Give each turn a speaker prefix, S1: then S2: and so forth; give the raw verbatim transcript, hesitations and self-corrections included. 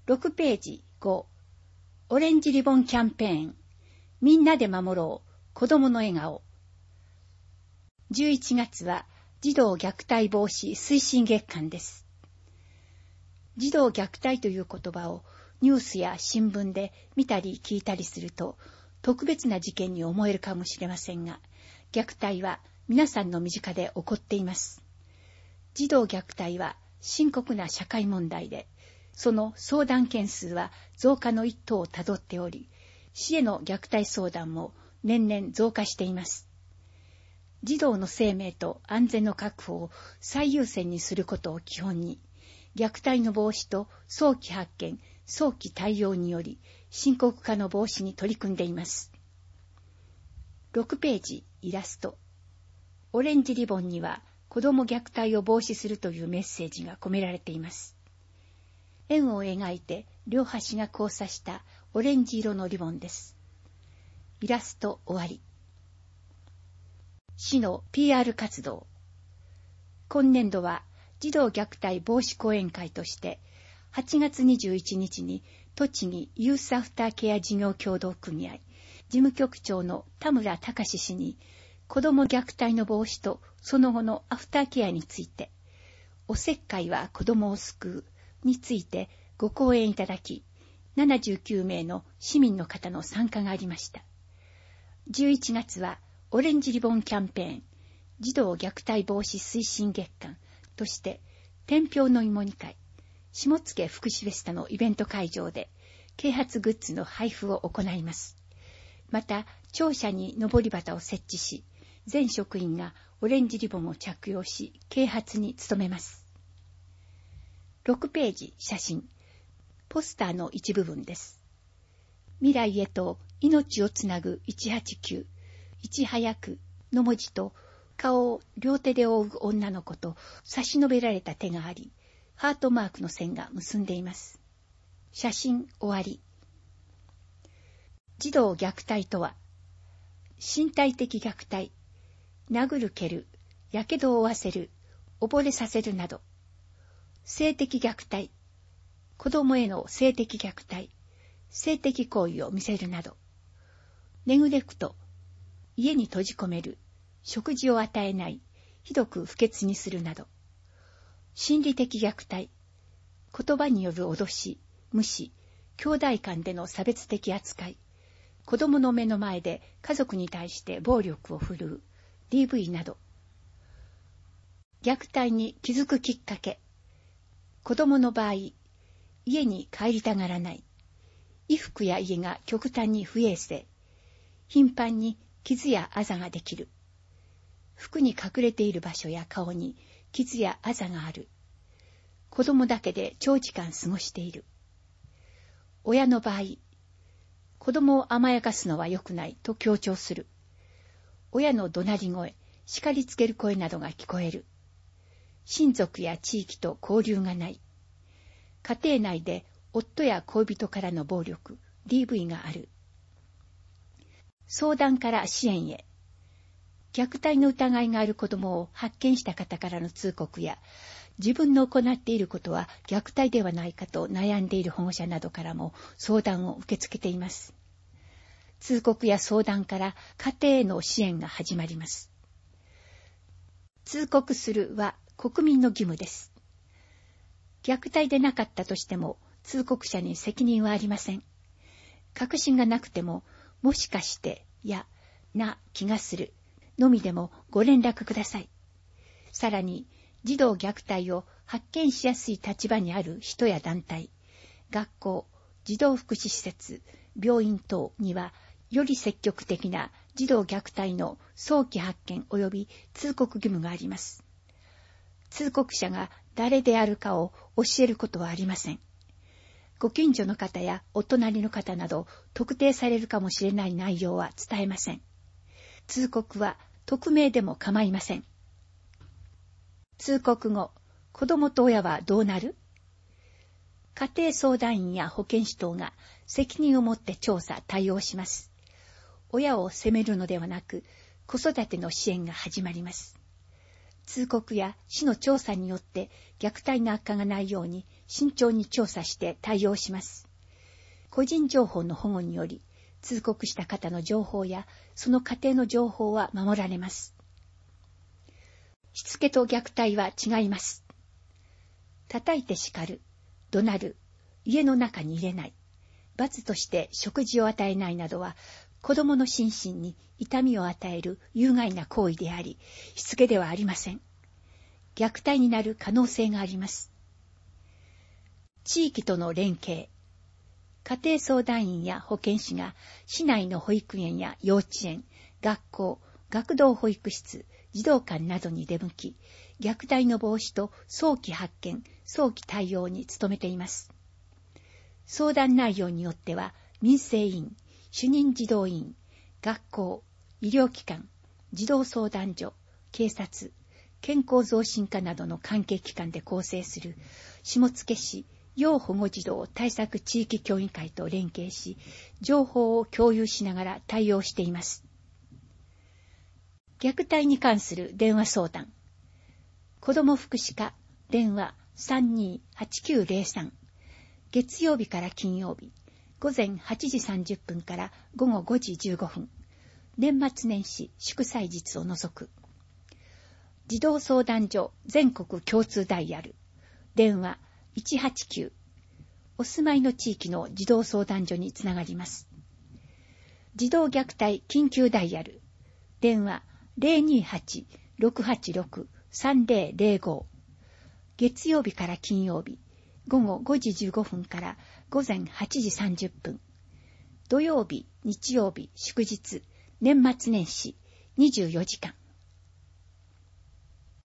S1: ろくページご、オレンジリボンキャンペーン、みんなで守ろう、子供の笑顔。じゅういちがつは児童虐待防止推進月間です。児童虐待という言葉をニュースや新聞で見たり聞いたりすると特別な事件に思えるかもしれませんが、虐待は皆さんの身近で起こっています。児童虐待は深刻な社会問題で、その相談件数は増加の一途をたどっており、市への虐待相談も年々増加しています。児童の生命と安全の確保を最優先にすることを基本に、虐待の防止と早期発見、早期対応により深刻化の防止に取り組んでいます。ろくページイラスト。オレンジリボンには子ども虐待を防止するというメッセージが込められています。円を描いて両端が交差したオレンジ色のリボンです。イラスト終わり。市の ピーアール 活動。今年度は児童虐待防止講演会としてはちがつにじゅういちにちに栃木ユースアフターケア事業協同組合事務局長の田村隆氏に子ども虐待の防止とその後のアフターケアについて、おせっかいは子どもを救うについてご講演いただき、ななじゅうきゅうめいの市民の方の参加がありました。じゅういちがつはオレンジリボンキャンペーン児童虐待防止推進月間として天平の芋煮会下野福祉フェスタのイベント会場で啓発グッズの配布を行います。また庁舎にのぼり旗を設置し、全職員がオレンジリボンを着用し啓発に努めます。ろくページ写真。ポスターの一部分です。未来へと命をつなぐいちはちきゅう、いち早くの文字と顔を両手で覆う女の子と差し伸べられた手があり、ハートマークの線が結んでいます。写真終わり。児童虐待とは、身体的虐待、殴る蹴る、やけどを負わせる、溺れさせるなど、性的虐待、子供への性的虐待、性的行為を見せるなど、ネグレクト、家に閉じ込める、食事を与えない、ひどく不潔にするなど、心理的虐待、言葉による脅し、無視、兄弟間での差別的扱い、子供の目の前で家族に対して暴力を振るう、ディーブイ など、虐待に気づくきっかけ、子供の場合、家に帰りたがらない、衣服や家が極端に不衛生、頻繁に傷やあざができる、服に隠れている場所や顔に傷やあざがある、子供だけで長時間過ごしている、親の場合、子供を甘やかすのは良くないと強調する、親の怒鳴り声、叱りつける声などが聞こえる、親族や地域と交流がない、家庭内で夫や恋人からの暴力、ディーブイ がある、相談から支援へ、虐待の疑いがある子どもを発見した方からの通告や、自分の行っていることは虐待ではないかと悩んでいる保護者などからも相談を受け付けています。通告や相談から家庭への支援が始まります。通告するは国民の義務です。虐待でなかったとしても通告者に責任はありません。確信がなくても、もしかしてやな気がするのみでもご連絡ください。さらに児童虐待を発見しやすい立場にある人や団体、学校、児童福祉施設、病院等にはより積極的な児童虐待の早期発見及び通告義務があります。通告者が誰であるかを教えることはありません。ご近所の方やお隣の方など特定されるかもしれない内容は伝えません。通告は匿名でも構いません。通告後、子供と親はどうなる？家庭相談員や保健師等が責任を持って調査・対応します。親を責めるのではなく、子育ての支援が始まります。 通告や市の調査によって虐待の悪化がないように慎重に調査して対応します。個人情報の保護により、通告した方の情報やその家庭の情報は守られます。しつけと虐待は違います。叩いて叱る、怒鳴る、家の中に入れない、罰として食事を与えないなどは、子供の心身に痛みを与える有害な行為であり、しつけではありません。虐待になる可能性があります。地域との連携。家庭相談員や保健師が市内の保育園や幼稚園、学校、学童保育室、児童館などに出向き、虐待の防止と早期発見、早期対応に努めています。相談内容によっては、民生委員、主任児童委員、学校、医療機関、児童相談所、警察、健康増進課などの関係機関で構成する下野市要保護児童対策地域協議会と連携し、情報を共有しながら対応しています。虐待に関する電話相談。子ども福祉課電話 さんにーはちきゅうゼロさん、月曜日から金曜日、午前はちじさんじゅっぷんから午後ごじじゅうごふん、年末年始祝祭日を除く。児童相談所全国共通ダイヤル、電話いちはちきゅう、お住まいの地域の児童相談所につながります。児童虐待緊急ダイヤル、電話 ゼロにはち ろくはちろく さんぜろゼロご、月曜日から金曜日、午後ごじじゅうごふんから午前はちじさんじゅっぷん、土曜日、日曜日、祝日、年末年始、にじゅうよじかん。